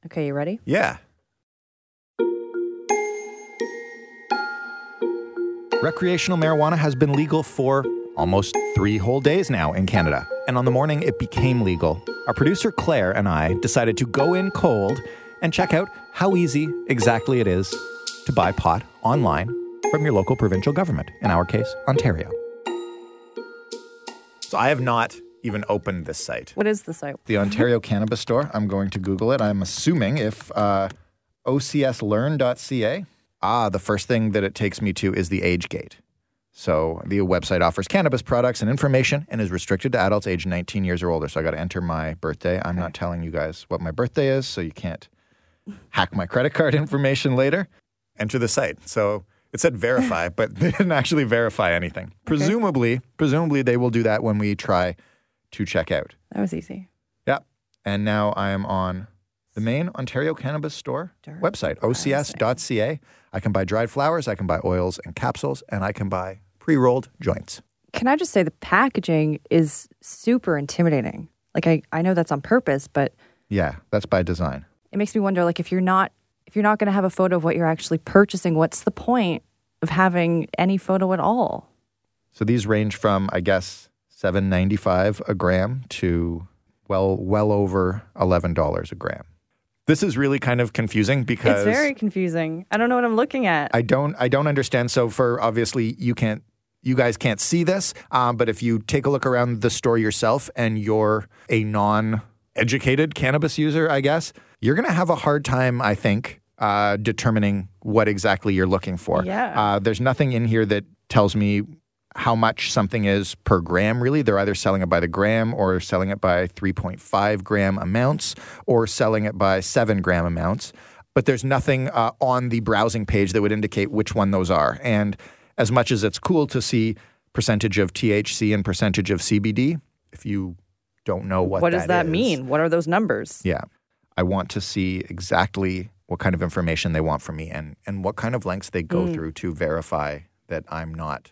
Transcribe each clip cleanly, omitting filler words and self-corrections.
Okay, you ready? Yeah. Recreational marijuana has been legal for almost 3 whole days now in Canada. And on the morning it became legal, our producer Claire and I decided to go in cold and check out how easy exactly it is to buy pot online from your local provincial government, in our case, Ontario. So I have not even opened this site. What is the site? The Ontario Cannabis Store. I'm going to Google it. I'm assuming if ocslearn.ca. The first thing that it takes me to is the age gate. So the website offers cannabis products and information and is restricted to adults aged 19 years or older. So I got to enter my birthday. I'm not telling you guys what my birthday is, so you can't hack my credit card information later. Enter the site. So it said verify, but they didn't actually verify anything. Okay. Presumably they will do that when we try to check out. That was easy. Yeah. And now I am on the main Ontario Cannabis Store website, ocs.ca. I can buy dried flowers, I can buy oils and capsules, and I can buy pre-rolled joints. Can I just say the packaging is super intimidating? Like, I know that's on purpose, but... Yeah, that's by design. It makes me wonder, like, if you're not going to have a photo of what you're actually purchasing, what's the point of having any photo at all? So these range from, I guess, $7.95 a gram to, well over $11 a gram. This is really kind of confusing because... It's very confusing. I don't know what I'm looking at. I don't understand. So for, obviously, you guys can't see this, but if you take a look around the store yourself and you're a non-educated cannabis user, I guess, you're going to have a hard time, I think, determining what exactly you're looking for. Yeah. There's nothing in here that tells me how much something is per gram, really. They're either selling it by the gram or selling it by 3.5 gram amounts or selling it by 7 gram amounts. But there's nothing on the browsing page that would indicate which one those are. And as much as it's cool to see percentage of THC and percentage of CBD, if you don't know what does that mean? What are those numbers? Yeah. I want to see exactly what kind of information they want from me and what kind of lengths they go through to verify that I'm not,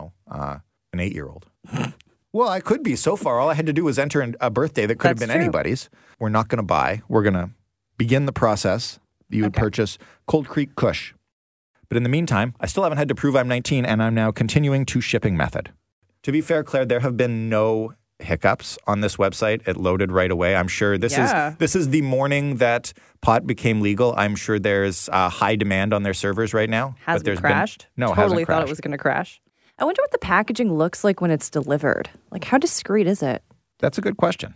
an 8-year-old. Well, I could be. So far, all I had to do was enter a birthday that could have been anybody's. We're not going to buy. We're going to begin the process. You would purchase Cold Creek Kush. But in the meantime, I still haven't had to prove I'm 19, and I'm now continuing to shipping method. To be fair, Claire, there have been no hiccups on this website. It loaded right away. I'm sure this is the morning that pot became legal. I'm sure there's high demand on their servers right now. Hasn't crashed? No, totally hasn't crashed. Thought it was going to crash. I wonder what the packaging looks like when it's delivered. Like, how discreet is it? That's a good question.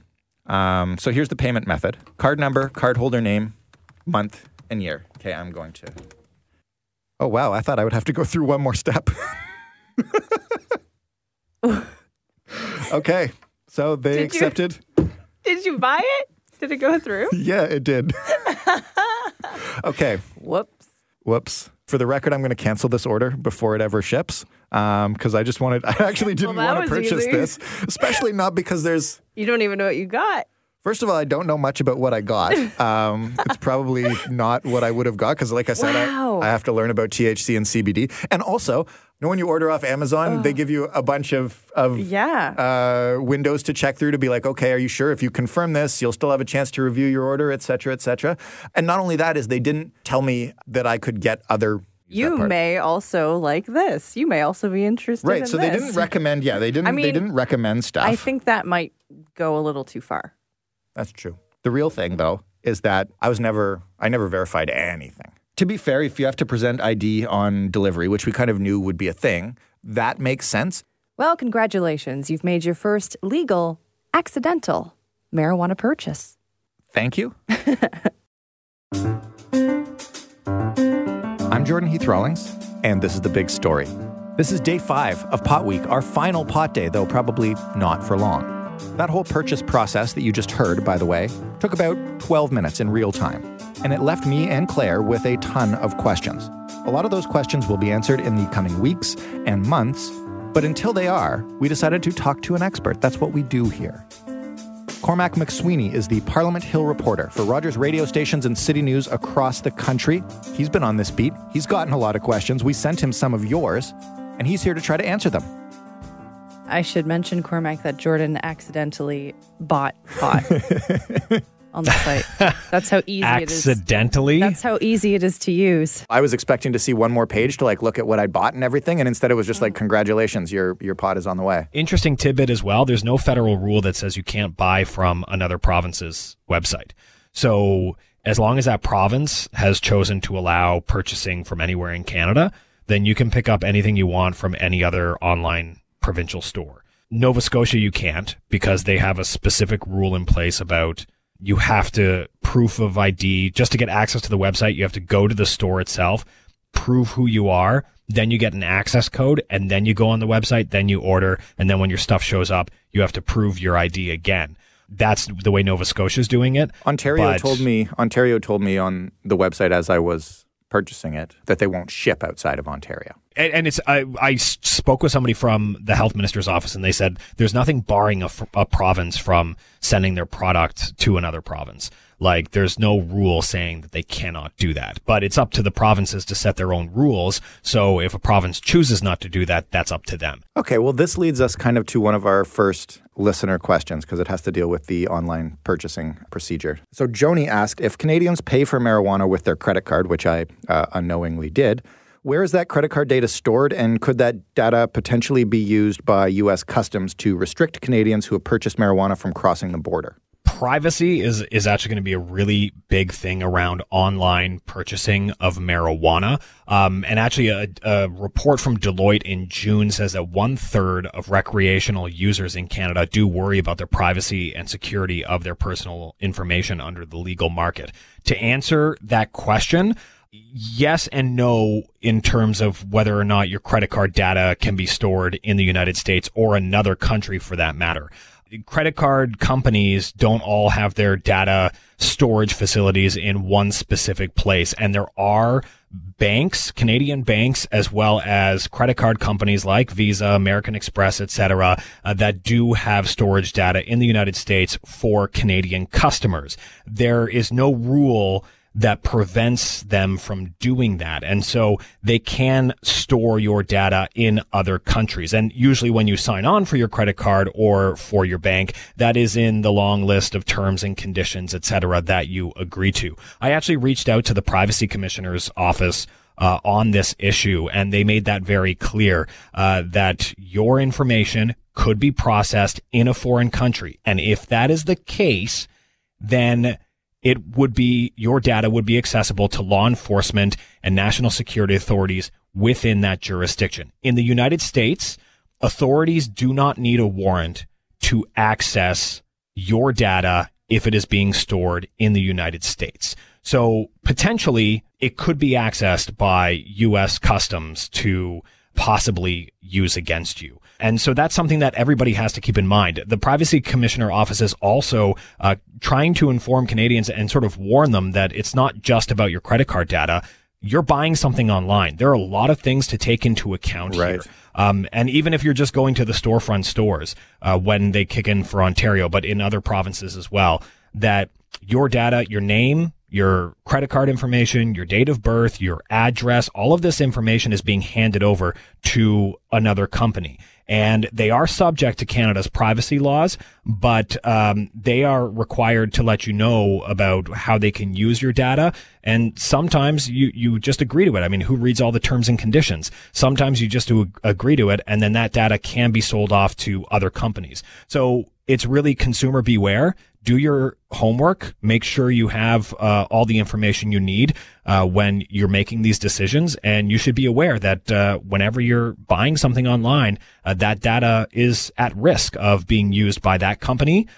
So here's the payment method. Card number, cardholder name, month, and year. Okay, I'm going to... Oh, wow. I thought I would have to go through one more step. Okay. So they accepted. Did you buy it? Did it go through? Yeah, it did. Okay. Whoops. For the record, I'm going to cancel this order before it ever ships because I actually didn't want to purchase this, especially not because there's... You don't even know what you got. First of all, I don't know much about what I got. It's probably not what I would have got because, like I said, I have to learn about THC and CBD. And also, when you order off Amazon, they give you a bunch of windows to check through to be like, okay, are you sure? If you confirm this, you'll still have a chance to review your order, et cetera, et cetera. And not only that is they didn't tell me that I could get other... You may also like this. You may also be interested in this. Right, so they didn't recommend, they didn't recommend stuff. I think that might go a little too far. That's true. The real thing, though, is that I never verified anything. To be fair, if you have to present ID on delivery, which we kind of knew would be a thing, that makes sense. Well, congratulations. You've made your first legal, accidental marijuana purchase. Thank you. I'm Jordan Heath Rawlings, and this is The Big Story. This is day 5 of Pot Week, our final pot day, though probably not for long. That whole purchase process that you just heard, by the way, took about 12 minutes in real time. And it left me and Claire with a ton of questions. A lot of those questions will be answered in the coming weeks and months, but until they are, we decided to talk to an expert. That's what we do here. Cormac McSweeney is the Parliament Hill reporter for Rogers radio stations and City News across the country. He's been on this beat. He's gotten a lot of questions. We sent him some of yours, and he's here to try to answer them. I should mention, Cormac, that Jordan accidentally bought pot on the site. That's how easy it is. Accidentally? That's how easy it is to use. I was expecting to see one more page to like look at what I bought and everything, and instead it was just like, congratulations, your pot is on the way. Interesting tidbit as well. There's no federal rule that says you can't buy from another province's website. So as long as that province has chosen to allow purchasing from anywhere in Canada, then you can pick up anything you want from any other online provincial store. Nova Scotia, you can't, because they have a specific rule in place about you have to proof of ID. Just to get access to the website, you have to go to the store itself, prove who you are, then you get an access code, and then you go on the website, then you order, and then when your stuff shows up, you have to prove your ID again. That's the way Nova Scotia is doing it. Ontario told me on the website as I was purchasing it that they won't ship outside of Ontario. And it's I spoke with somebody from the health minister's office, and they said there's nothing barring a province from sending their product to another province. Like, there's no rule saying that they cannot do that. But it's up to the provinces to set their own rules. So if a province chooses not to do that, that's up to them. Okay, well, this leads us kind of to one of our first listener questions, because it has to deal with the online purchasing procedure. So Joni asked, if Canadians pay for marijuana with their credit card, which I unknowingly did, where is that credit card data stored, and could that data potentially be used by U.S. Customs to restrict Canadians who have purchased marijuana from crossing the border? Privacy is actually going to be a really big thing around online purchasing of marijuana. And actually a report from Deloitte in June says that 1/3 of recreational users in Canada do worry about their privacy and security of their personal information under the legal market. To answer that question, yes and no in terms of whether or not your credit card data can be stored in the United States or another country for that matter. Credit card companies don't all have their data storage facilities in one specific place. And there are banks, Canadian banks, as well as credit card companies like Visa, American Express, etc., that do have storage data in the United States for Canadian customers. There is no rule that prevents them from doing that. And so they can store your data in other countries. And usually when you sign on for your credit card or for your bank, that is in the long list of terms and conditions, et cetera, that you agree to. I actually reached out to the Privacy Commissioner's office on this issue, and they made that very clear, that your information could be processed in a foreign country. And if that is the case, then your data would be accessible to law enforcement and national security authorities within that jurisdiction. In the United States, authorities do not need a warrant to access your data if it is being stored in the United States. So potentially it could be accessed by U.S. Customs to possibly use against you. And so that's something that everybody has to keep in mind. The Privacy Commissioner office is also trying to inform Canadians and sort of warn them that it's not just about your credit card data. You're buying something online. There are a lot of things to take into account here. And even if you're just going to the storefront stores when they kick in for Ontario, but in other provinces as well, that your data, your name, your credit card information, your date of birth, your address, all of this information is being handed over to another company. And they are subject to Canada's privacy laws, but they are required to let you know about how they can use your data. And sometimes you just agree to it. I mean, who reads all the terms and conditions? Sometimes you just agree to it, and then that data can be sold off to other companies. So it's really consumer beware. Do your homework. Make sure you have all the information you need when you're making these decisions. And you should be aware that whenever you're buying something online, that data is at risk of being used by that company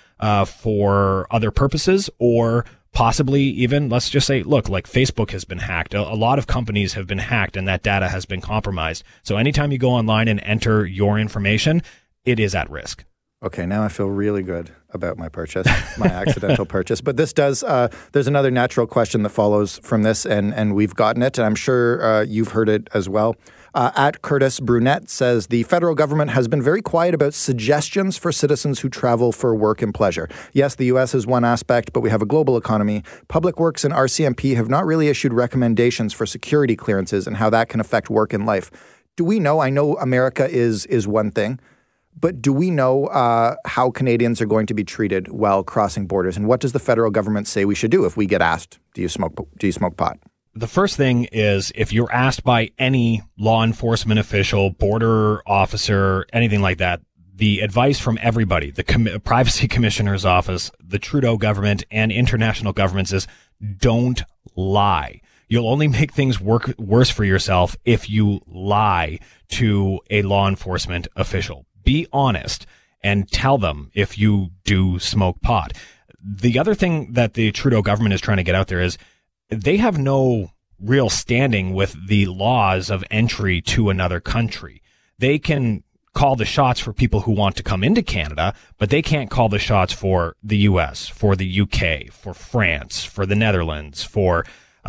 for other purposes, or possibly even, let's just say, look, like Facebook has been hacked. A lot of companies have been hacked, and that data has been compromised. So anytime you go online and enter your information, it is at risk. Okay, now I feel really good about my purchase, my accidental purchase. But this does, there's another natural question that follows from this, and we've gotten it, and I'm sure you've heard it as well. At Curtis Brunette says, the federal government has been very quiet about suggestions for citizens who travel for work and pleasure. Yes, the U.S. is one aspect, but we have a global economy. Public Works and RCMP have not really issued recommendations for security clearances and how that can affect work and life. Do we know? I know America is one thing. But do we know how Canadians are going to be treated while crossing borders? And what does the federal government say we should do if we get asked, do you smoke pot? The first thing is, if you're asked by any law enforcement official, border officer, anything like that, the advice from everybody, the Privacy Commissioner's Office, the Trudeau government, and international governments is don't lie. You'll only make things worse for yourself if you lie to a law enforcement official. Be honest and tell them if you do smoke pot. The other thing that the Trudeau government is trying to get out there is they have no real standing with the laws of entry to another country. They can call the shots for people who want to come into Canada, but they can't call the shots for the US, for the UK, for France, for the Netherlands, for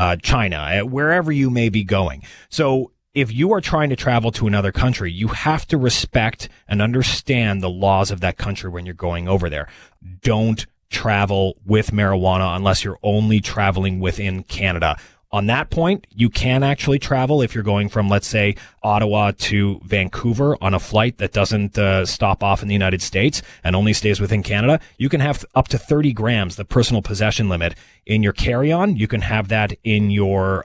China, wherever you may be going. So if you are trying to travel to another country, you have to respect and understand the laws of that country when you're going over there. Don't travel with marijuana unless you're only traveling within Canada. On that point, you can actually travel if you're going from, let's say, Ottawa to Vancouver on a flight that doesn't stop off in the United States and only stays within Canada. You can have up to 30 grams, the personal possession limit, in your carry-on. You can have that in your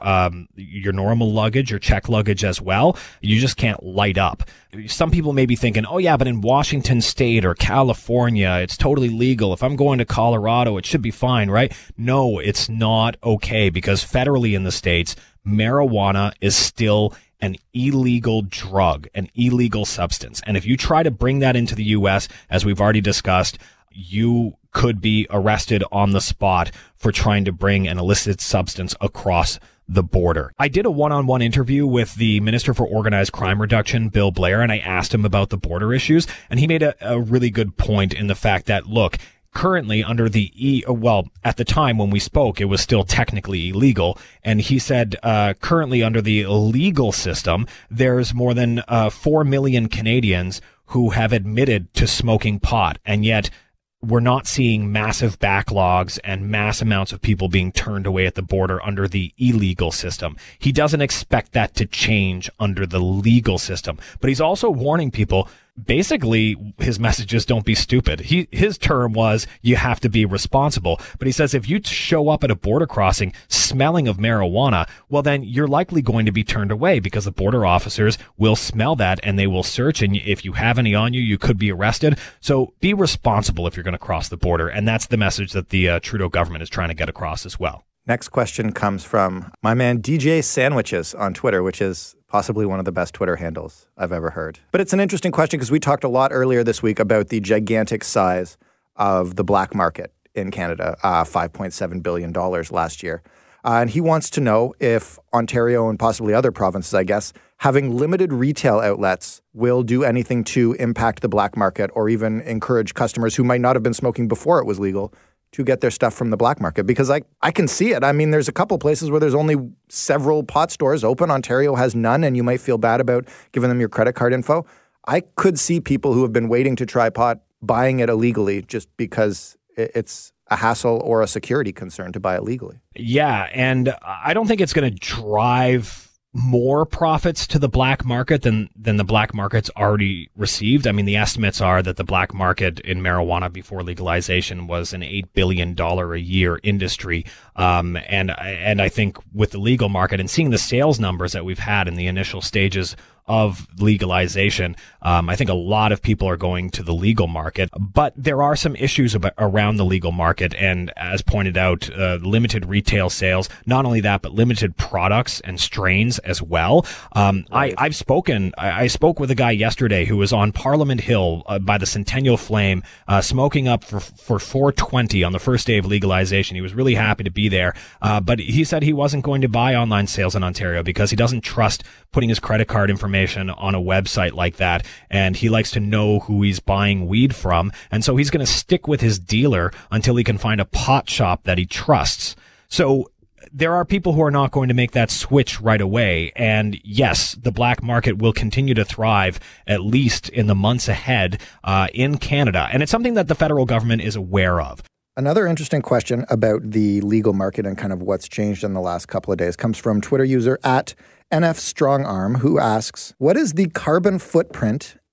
normal luggage or check luggage as well. You just can't light up. Some people may be thinking, oh yeah, but in Washington State or California, it's totally legal. If I'm going to Colorado, it should be fine, right? No, it's not okay, because federally in the States, marijuana is still an illegal drug, an illegal substance. And if you try to bring that into the U.S., as we've already discussed, you could be arrested on the spot for trying to bring an illicit substance across the border. I did a one-on-one interview with the Minister for Organized Crime Reduction, Bill Blair, and I asked him about the border issues, and he made a really good point in the fact that, look, currently under the at the time when we spoke, it was still technically illegal. And he said, currently under the legal system, there's more than 4 million Canadians who have admitted to smoking pot. And yet we're not seeing massive backlogs and mass amounts of people being turned away at the border under the illegal system. He doesn't expect that to change under the legal system, but he's also warning people. Basically, his message is don't be stupid. His term was you have to be responsible. But he says if you show up at a border crossing smelling of marijuana, well, then you're likely going to be turned away because the border officers will smell that and they will search. And if you have any on you, you could be arrested. So be responsible if you're going to cross the border. And that's the message that the Trudeau government is trying to get across as well. Next question comes from my man DJ Sandwiches on Twitter, which is possibly one of the best Twitter handles I've ever heard. But it's an interesting question because we talked a lot earlier this week about the gigantic size of the black market in Canada, $5.7 billion last year. And he wants to know if Ontario and possibly other provinces, I guess, having limited retail outlets will do anything to impact the black market or even encourage customers who might not have been smoking before it was legal to get their stuff from the black market, because I can see it. I mean, there's a couple places where there's only several pot stores open. Ontario has none, and you might feel bad about giving them your credit card info. I could see people who have been waiting to try pot buying it illegally just because it's a hassle or a security concern to buy it legally. Yeah, and I don't think it's going to drive more profits to the black market than the black market's already received. I mean, the estimates are that the black market in marijuana before legalization was an $8 billion a year industry. And I think with the legal market and seeing the sales numbers that we've had in the initial stages of legalization, I think a lot of people are going to the legal market, but there are some issues around the legal market. And as pointed out, limited retail sales, not only that, but limited products and strains as well. Right. I spoke with a guy yesterday who was on Parliament Hill by the Centennial Flame, smoking up for 420 on the first day of legalization. He was really happy to be there. But he said he wasn't going to buy online sales in Ontario because he doesn't trust putting his credit card information on a website like that, and he likes to know who he's buying weed from, and so he's going to stick with his dealer until he can find a pot shop that he trusts. So there are people who are not going to make that switch right away, and yes, the black market will continue to thrive at least in the months ahead in Canada, and it's something that the federal government is aware of. Another interesting question about the legal market and kind of what's changed in the last couple of days comes from Twitter user @NFStrongarm, who asks, what is the carbon footprint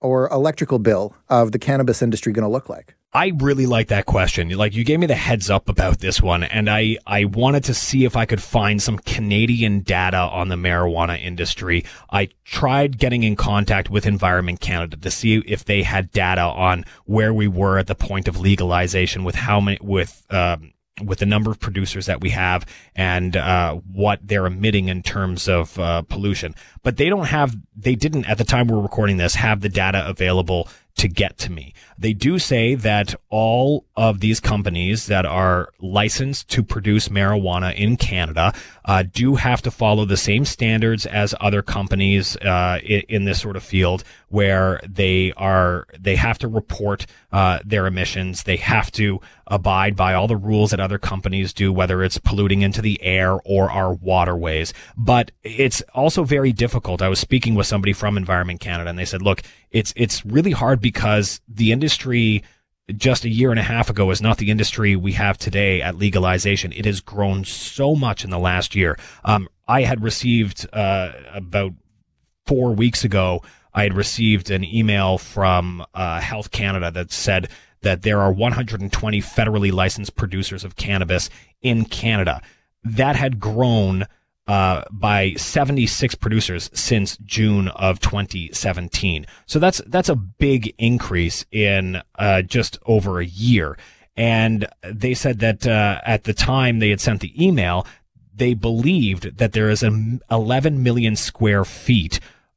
or electrical bill of the cannabis industry going to look like? I really like that question. Like, you gave me the heads up about this one, and I wanted to see if I could find some Canadian data on the marijuana industry. I tried getting in contact with Environment Canada to see if they had data on where we were at the point of legalization, with how many, with the number of producers that we have, and what they're emitting in terms of pollution. But they didn't, at the time we're recording this, have the data available to get to me. They do say that all of these companies that are licensed to produce marijuana in Canada do have to follow the same standards as other companies in this sort of field, where they have to report their emissions. They have to abide by all the rules that other companies do, whether it's polluting into the air or our waterways. But it's also very difficult. I was speaking with somebody from Environment Canada, and they said, look, it's really hard because the industry just a year and a half ago is not the industry we have today at legalization. It has grown so much in the last year. I had received about 4 weeks ago, I had received an email from Health Canada that said that there are 120 federally licensed producers of cannabis in Canada. That had grown by 76 producers since June of 2017. So that's a big increase in just over a year. And they said that at the time they had sent the email, they believed that there is 11 million square feet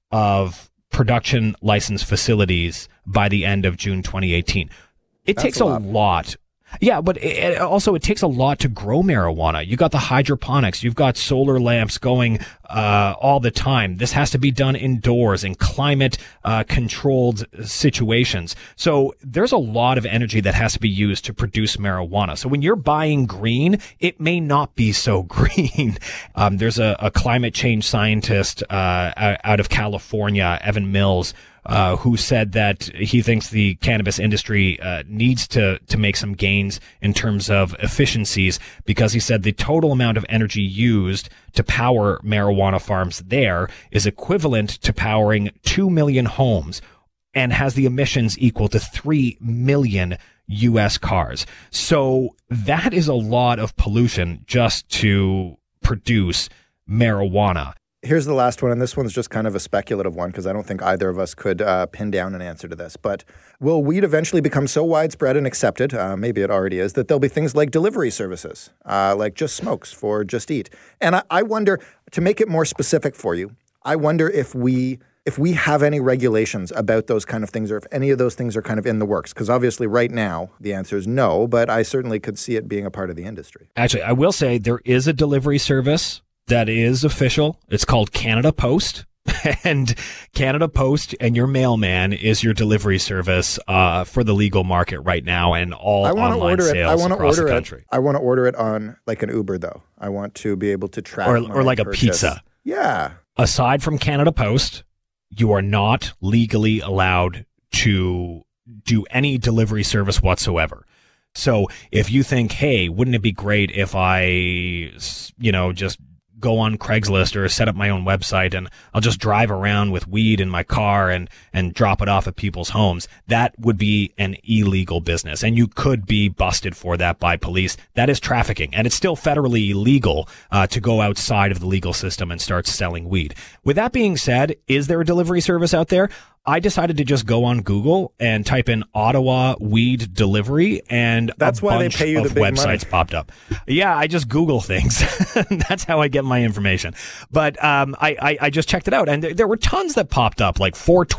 of production license facilities by the end of June 2018. It takes a lot. Yeah, but it takes a lot to grow marijuana. You got the hydroponics. You've got solar lamps going all the time. This has to be done indoors in climate controlled situations. So there's a lot of energy that has to be used to produce marijuana. So when you're buying green, it may not be so green. There's a climate change scientist out of California, Evan Mills, who said that he thinks the cannabis industry needs to make some gains in terms of efficiencies, because he said the total amount of energy used to power marijuana farms there is equivalent to powering 2 million homes and has the emissions equal to 3 million U.S. cars. So that is a lot of pollution just to produce marijuana. Here's the last one, and this one's just kind of a speculative one because I don't think either of us could pin down an answer to this. But will weed eventually become so widespread and accepted, maybe it already is, that there'll be things like delivery services, like Just Smokes for Just Eat? And I wonder, to make it more specific for you, I wonder if we have any regulations about those kind of things, or if any of those things are kind of in the works. Because obviously right now the answer is no, but I certainly could see it being a part of the industry. Actually, I will say there is a delivery service that is official. It's called Canada Post. And Canada Post and your mailman is your delivery service for the legal market right now, and all online sales across the country. I want to order it on like an Uber, though. I want to be able to track or like a pizza. Yeah. Aside from Canada Post, you are not legally allowed to do any delivery service whatsoever. So if you think, hey, wouldn't it be great if I, just go on Craigslist or set up my own website and I'll just drive around with weed in my car and drop it off at people's homes, that would be an illegal business. And you could be busted for that by police. That is trafficking. And it's still federally illegal to go outside of the legal system and start selling weed. With that being said, is there a delivery service out there? I decided to just go on Google and type in Ottawa weed delivery, and that's why they pay you the big websites money. Popped up. Yeah, I just Google things. That's how I get my information. But I just checked it out, and there were tons that popped up, like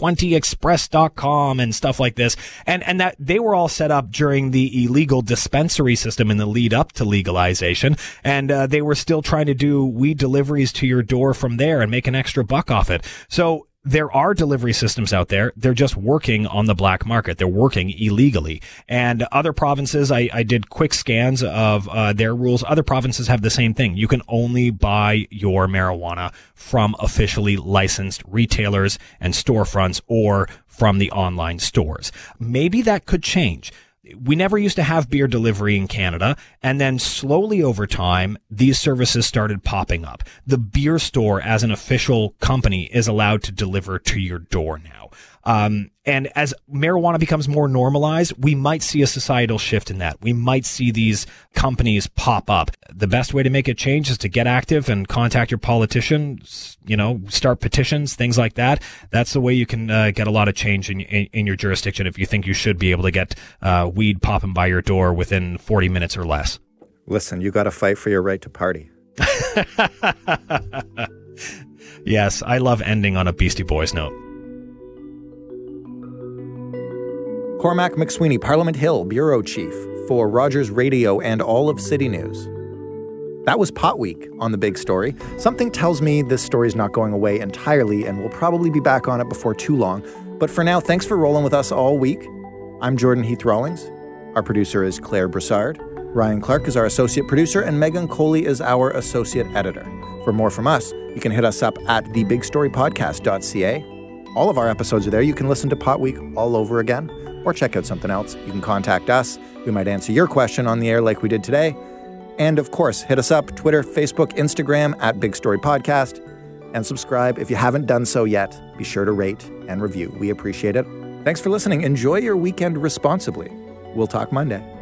420express.com and stuff like this, and that they were all set up during the illegal dispensary system in the lead up to legalization, and they were still trying to do weed deliveries to your door from there and make an extra buck off it. So there are delivery systems out there. They're just working on the black market. They're working illegally. And other provinces, I did quick scans of their rules. Other provinces have the same thing. You can only buy your marijuana from officially licensed retailers and storefronts or from the online stores. Maybe that could change. We never used to have beer delivery in Canada, and then slowly over time, these services started popping up. The beer store, as an official company, is allowed to deliver to your door now. And as marijuana becomes more normalized, we might see a societal shift in that. We might see these companies pop up. The best way to make a change is to get active and contact your politicians, start petitions, things like that. That's the way you can get a lot of change in your jurisdiction if you think you should be able to get weed popping by your door within 40 minutes or less. Listen, you got to fight for your right to party. Yes, I love ending on a Beastie Boys note. Cormac McSweeney, Parliament Hill Bureau Chief for Rogers Radio and all of City News. That was Pot Week on The Big Story. Something tells me this story is not going away entirely, and we'll probably be back on it before too long. But for now, thanks for rolling with us all week. I'm Jordan Heath Rawlings. Our producer is Claire Broussard. Ryan Clark is our associate producer, and Megan Coley is our associate editor. For more from us, you can hit us up at thebigstorypodcast.ca. All of our episodes are there. You can listen to Pot Week all over again, or check out something else. You can contact us. We might answer your question on the air like we did today. And of course, hit us up, Twitter, Facebook, Instagram, at Big Story Podcast. And subscribe. If you haven't done so yet, be sure to rate and review. We appreciate it. Thanks for listening. Enjoy your weekend responsibly. We'll talk Monday.